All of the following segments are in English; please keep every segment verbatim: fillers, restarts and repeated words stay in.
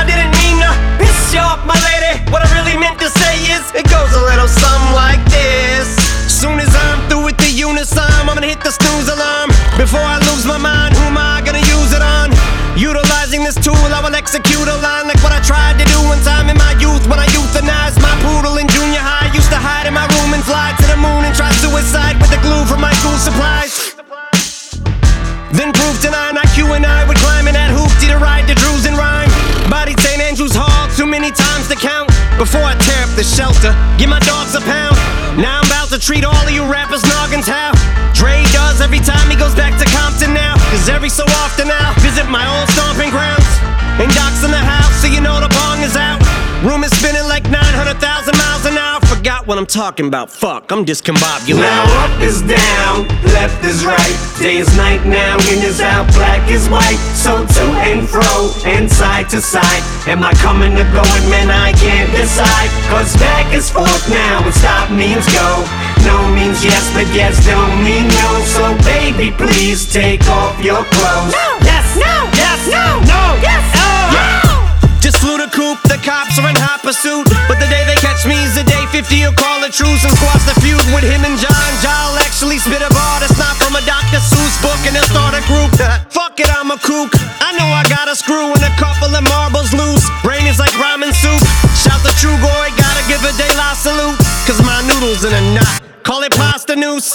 I didn't mean to piss you off, my lady. What I really meant to say is, it goes a little something like this. Soon as I'm through with the unison, I'm gonna hit the snooze alarm. Before I lose my mind, who am I gonna use it on? Utilizing this tool, I will execute a line like what I tried to do one time in my youth when I euthanized my poodle in junior high. Used to hide in my room and fly to the moon and try suicide with the glue from my school supplies. Then proved to nine I Q and I would climb in that hoopty to ride the Drews and rhyme. Bodied Saint Andrews Hall too many times to count. Before I tear up the shelter, give my dogs a pound. Now I'm about to treat all of you rappers noggins how Dre does every time he goes back to Compton now. Cause every so often I'll visit my old stomping grounds. And Doc's in the house, so you know the bong is out. Room is spinning like nine hundred thousand miles an hour. Forgot what I'm talking about, fuck, I'm discombobulated. Now up is down, left is right. Day is night now, in is out, black is white. So to and fro, and side to side. Am I coming or going, man, I can't decide. Cause back is forth now, and stop means go. No means yes, but yes don't mean no. So baby, please take off your clothes. No, yes, no, yes, no, no, yes, oh, yeah. Just flew the coop, the cops are in hot pursuit. But the day they catch me is the day fifty will call a truce and squash the feud with him and John. Ja'll actually spit a bar that's not from a Doctor Seuss book, and they'll start a group. Fuck it, I'm a kook. I know I got a screw and a couple of marbles loose. Brain is like ramen soup. Shout the true boy, gotta give a De La salute. Cause my noodles in a knot, call it pasta noose.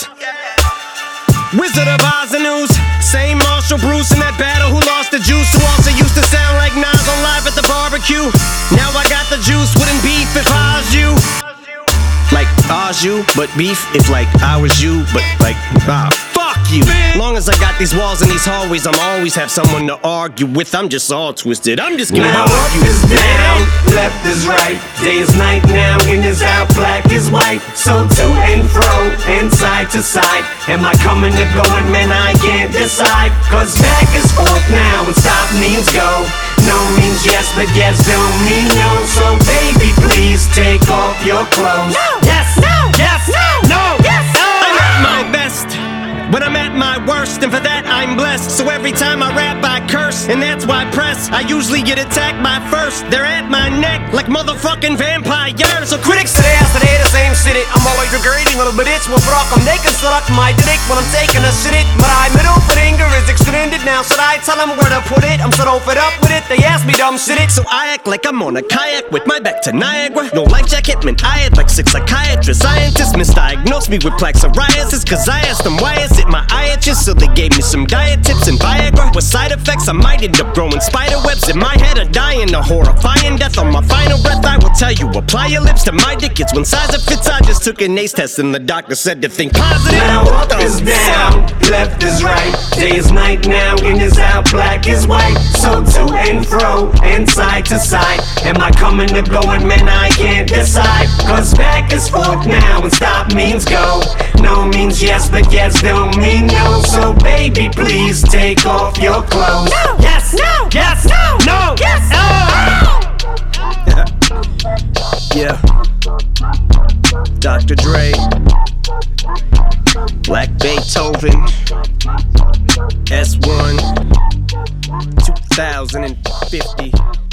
Wizard of Oz and News. Same Marshall Bruce in that battle who lost the juice, who also used to sound like Nas on Live at the Barbecue. Now I got the juice, wouldn't beef if I was you. Like I was you, but beef if like I was you, but like ah, fuck you. Long as I got these walls and these hallways, I'm always have someone to argue with. I'm just all twisted, I'm just gonna now up you. is down, left is right. Day is night now, in is out, black is white. So to and fro, and side to side. Am I coming or going, man, I can't decide. Cause back is forth now, and stop means go. No means yes, but yes don't mean no. So baby, please take off your clothes. No, yes, no, yes, no, no, yes, oh. I'm at my best when I'm at my worst, and for that I'm blessed. So every time I rap I curse, and that's why press I usually get attacked by first. They're at my neck like motherfucking vampires. So critics today I say the same shit. I'm always regretting little bit it's bråk om they can suck my dick when I'm taking a shit. My middle finger is extended now. Should I tell them where to put it? I'm so fed up with it. They ask me dumb shit. So I act like I'm on a kayak with my back to Niagara. No life jacket, man. I had like six psychiatrists. Scientists misdiagnosed me with plaque psoriasis. Cause I asked them why is it my eye itches. So they gave me some diet tips and Viagra. With side effects I might end up growing spider webs in my head or dying a horrifying death. On my final breath I will tell you, apply your lips to my dick. It's one size that fits. I just took an A C E test and the doctor said to think positive. Now up is down, left is right. Day is night now, in is out, black is white. So to and fro, and side to side. Am I coming or going, man, I can't decide. Cause back is forth now, and stop means go. No means yes, but yes don't mean no. So baby, please take off your clothes. No, yes, no, yes, no, no, yes, oh. Yeah. Doctor Dre, Black Beethoven, S one, two thousand fifty.